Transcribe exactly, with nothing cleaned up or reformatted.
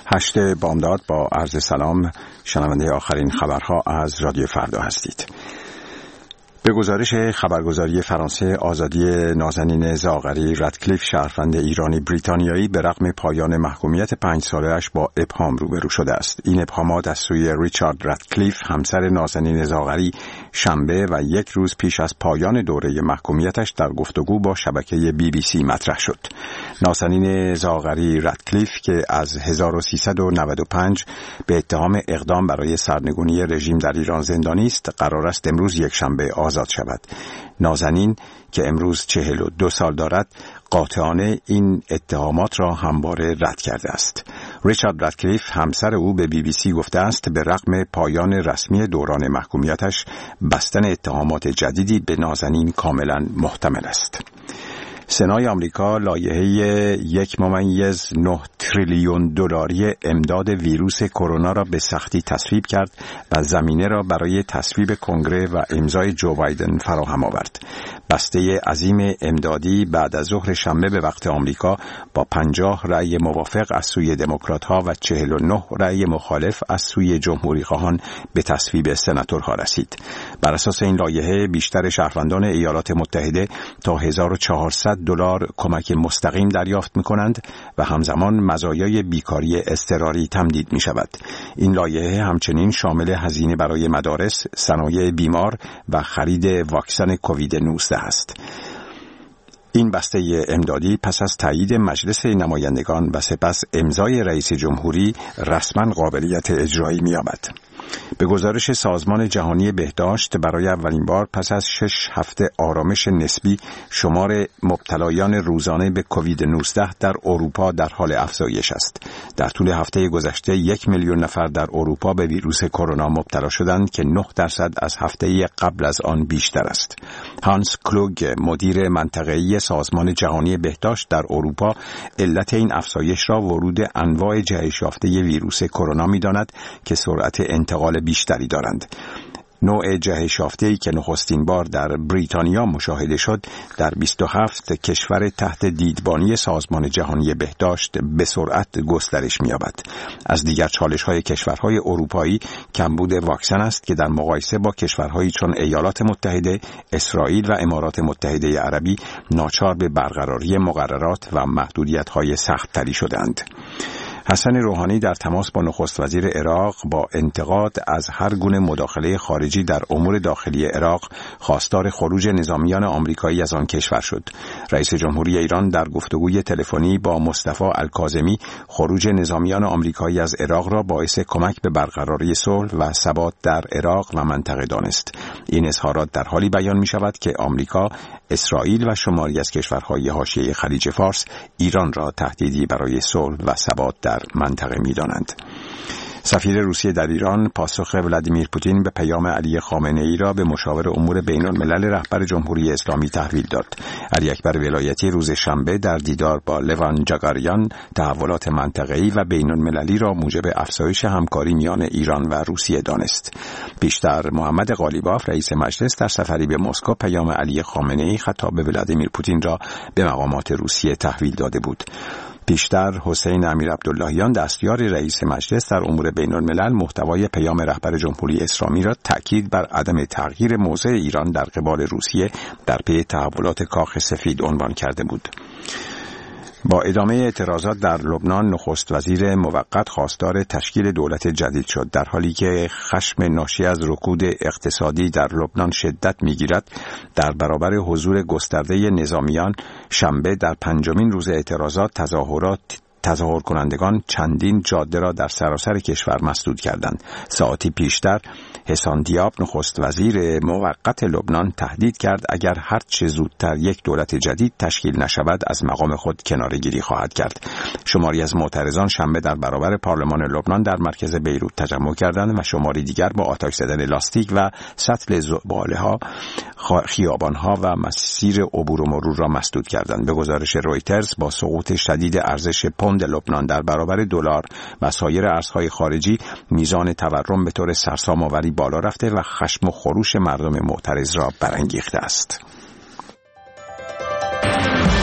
هشت بامداد با عرض سلام. شنونده آخرین خبرها از رادیو فردا هستید. به گزارش خبرگزاری فرانسه، آزادی نازنین زاغری رادکلیف، شهروند ایرانی بریتانیایی، به رغم پایان محکومیت پنج ساله‌اش با ابهام روبرو شده است. این ابهامات از سوی ریچارد رادکلیف، همسر نازنین زاغری، شنبه و یک روز پیش از پایان دوره محکومیتش در گفتگو با شبکه بی بی سی مطرح شد. نازنین زاغری رادکلیف که از هزار و سیصد و نود و پنج به اتهام اقدام برای سرنگونی رژیم در ایران زندانی است، قرار است امروز یک شنبه آزاد شود. نازنین که امروز چهل و دو سال دارد، قاطعانه این اتهامات را همواره رد کرده است. ریچارد رادکلیف، همسر او، به بی بی سی گفته است به رغم پایان رسمی دوران محکومیتش، بستن اتهامات جدیدی به نازنین کاملا محتمل است. سنای آمریکا لایحه یک ممیز نه تریلیون دلاری امداد ویروس کرونا را به سختی تصویب کرد و زمینه را برای تصویب کنگره و امضای جو بایدن فراهم آورد. بسته عظیم امدادی بعد از ظهر شنبه به وقت آمریکا با پنجاه رأی موافق از سوی دموکرات‌ها و چهل و نه رأی مخالف از سوی جمهوری‌خواهان به تصویب سناتورها رسید. بر اساس این لایحه، بیشتر شهروندان ایالات متحده تا هزار و چهارصد دلار کمک مستقیم دریافت می‌کنند و همزمان مزایای بیکاری اضطراری تمدید می‌شود. این لایحه همچنین شامل هزینه برای مدارس، صنایع بیمار و خرید واکسن کووید نوزده است. این بسته امدادی پس از تایید مجلس نمایندگان و سپس امضای رئیس جمهوری رسما قابلیت اجرایی می‌یابد. به گزارش سازمان جهانی بهداشت، برای اولین بار پس از شش هفته آرامش نسبی، شمار مبتلایان روزانه به کووید نوزده در اروپا در حال افزایش است. در طول هفته گذشته یک میلیون نفر در اروپا به ویروس کرونا مبتلا شدند که نه درصد از هفته قبل از آن بیشتر است. هانس کلوگ، مدیر منطقه‌ای سازمان جهانی بهداشت در اروپا، علت این افزایش را ورود انواع جهش یافته ویروس کرونا می‌داند که سرعت انتقال بیشتری دارند. نوع جهش یافته‌ای که نخستین بار در بریتانیا مشاهده شد، در بیست و هفت کشور تحت دیدبانی سازمان جهانی بهداشت به سرعت گسترش می‌یابد. از دیگر چالش‌های کشورهای اروپایی کمبود واکسن است که در مقایسه با کشورهایی چون ایالات متحده، اسرائیل و امارات متحده عربی ناچار به برقراری مقررات و محدودیت‌های سخت‌تری شدند. حسن روحانی در تماس با نخست وزیر عراق با انتقاد از هر گونه مداخله خارجی در امور داخلی عراق، خواستار خروج نظامیان آمریکایی از آن کشور شد. رئیس جمهوری ایران در گفتگوی تلفنی با مصطفی الکاظمی خروج نظامیان آمریکایی از عراق را باعث کمک به برقراری صلح و ثبات در عراق و منطقه دانست. این اظهارات در حالی بیان می شود که آمریکا، اسرائیل و شماری از کشورهای حاشیه خلیج فارس ایران را تهدیدی برای صلح و ثبات در منطقه می‌دانند. سفیر روسیه در ایران پاسخ ولادیمیر پوتین به پیام علی خامنه‌ای را به مشاور امور بین‌الملل رهبر جمهوری اسلامی تحویل داد. علی اکبر ولایتی روز شنبه در دیدار با لوان جاگاریان تحولات منطقه‌ای و بین‌المللی را موجب افزایش همکاری میان ایران و روسیه دانست. پیشتر محمد قالیباف رئیس مجلس در سفری به مسکو پیام علی خامنه‌ای خطاب به ولادیمیر پوتین را به مقامات روسیه تحویل داده بود. پیشتر حسین امیر عبداللهیان دستیار رئیس مجلس در امور بین‌الملل محتوای پیام رهبر جمهوری اسلامی را تاکید بر عدم تغییر موضع ایران در قبال روسیه در پی تحولات کاخ سفید عنوان کرده بود. با ادامه اعتراضات در لبنان، نخست وزیر موقت خواستار تشکیل دولت جدید شد. در حالی که خشم ناشی از رکود اقتصادی در لبنان شدت می‌گیرد، در برابر حضور گسترده نظامیان، شنبه در پنجمین روز اعتراضات، تظاهرات تظاهر کنندگان چندین جاده را در سراسر کشور مسدود کردند. ساعتی پیشتر حسان دیاب، نخست وزیر موقت لبنان، تهدید کرد اگر هر چه زودتر یک دولت جدید تشکیل نشود از مقام خود کناره‌گیری خواهد کرد. شماری از معترضان شنبه در برابر پارلمان لبنان در مرکز بیروت تجمع کردند و شماری دیگر با آتش زدن لاستیک و سطل زباله‌ها خیابان‌ها و مسیر عبور و مرور را مسدود کردند. به گزارش رویترز، با سقوط شدید ارزش پوند لبنان در برابر دلار و سایر ارزهای خارجی، میزان تورم به طور سرسام‌آوری بالا رفته و خشم و خروش مردم معترض را برانگیخته است.